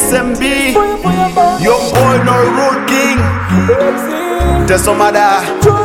SMB, your boy no rule king. Tesomada,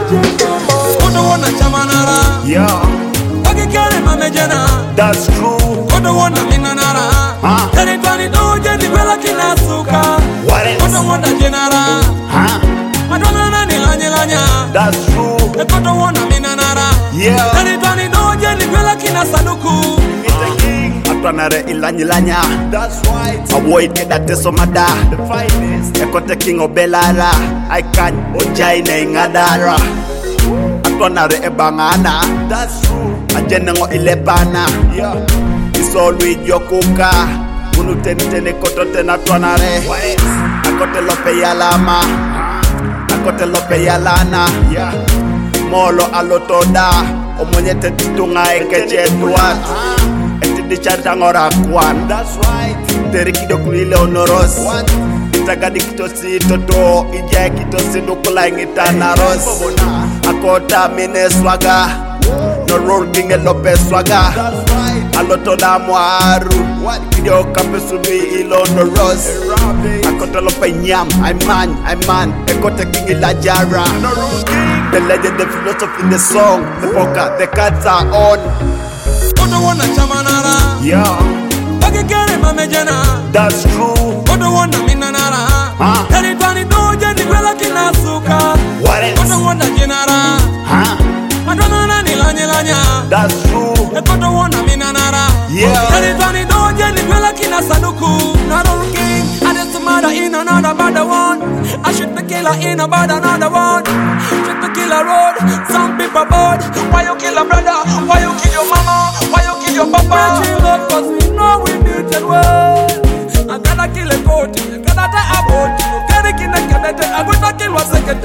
Kodo wana chamanara, yeah, wakikere mamejana. that's true. Kodo wana minanara, tani tani doje ni kwela kinasuka. What else? Kodo wana jenara, madonna nani lanya. That's true. Kodo wana minanara, Yeah. tani tani doje ni kwela kinasaduku. Atwanare ilanya. That's right. Avoid get that Tesomada. The finest. Ekote king obelara. I can't ojaine ngadara. Atwanare ebangana. That's true. Ajenengo ilepana. Yeah. It's always yokuka. Unutene koto tena atwanare. Akote lope yalama. Akote lope yalana. Yeah. Molo alotoda. Omonye tetitunga ekeche duat. Di chartangora kwan. That's right. Tere kido kulile honoros. Itagadi kitosi toto. Ija kitosi nukula ingita naros. Akota mine swaga. No roll king elope swaga. That's right. Aloto na muaru. Kidio kape subi ilo noros. Akota lope nyam. I'm man. Ekota king ila jara. The legend, the philosophy, the song. The poker, the cards are on. Kodo wana chamanara, Yeah, wakikere mamejana. that's true. Kodo wana minanara, tani tani doje ni kwela kinasuka. What else? Kodo wana jenara, madonna nani lanya. That's true. Kodo wana minanara, Yeah. tani tani doje ni kwela kinasaduku. Not all king, I just a mother in another bad one. I shoot the killer in about another one. Shoot the killer road, some people bored. Why you kill a brother? Why you kill your mama? Why you kill your papa? We love cause we know we built it well. I gotta kill a goat, I gotta die a boat. Gotta kill a cadet, I gotta kill a second.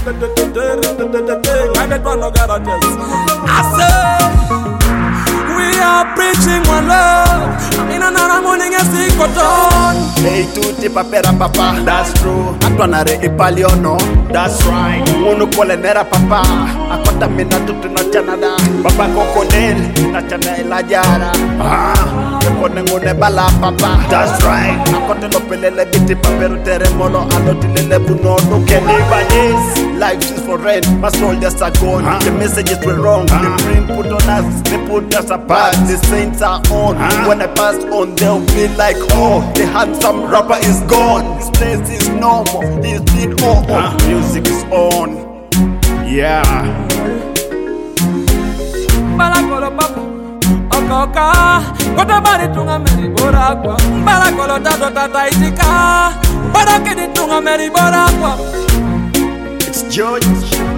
I get one no guarantees. I say we are preaching one love. I'm in another morning and see cotton. Hey, tuti papera papa. That's true. Atwanare ipaliono. That's right. Munu kole nera papa. Akota mina tutu na chanada. Papa kokonel na chana ilajara. Kone ngune bala papa. That's right. Akote lopelele biti paperu teremolo. Alotilele buno nuke libanis. Life is for rent. My soldiers are gone. The messages were wrong. The print put on us. They put us apart. The saints are on. When I pass on, they'll feel like, oh, the handsome rapper is gone. This place is normal. He's been on. Music is on. Yeah. Balakolo papu, okoka. Kota bari tunga meri borakwa. Balakolo tato tata itika. Barakedi tunga meri borakwa. It's George.